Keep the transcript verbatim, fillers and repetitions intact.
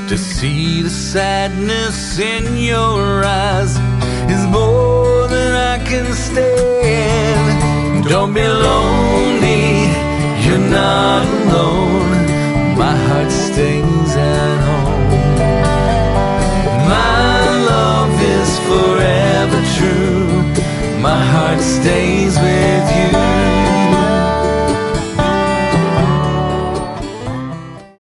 To see the sadness in your eyes is more than I can stand. Don't be lonely, you're not alone. My heart stays at home. My love is forever true. My heart stays with you.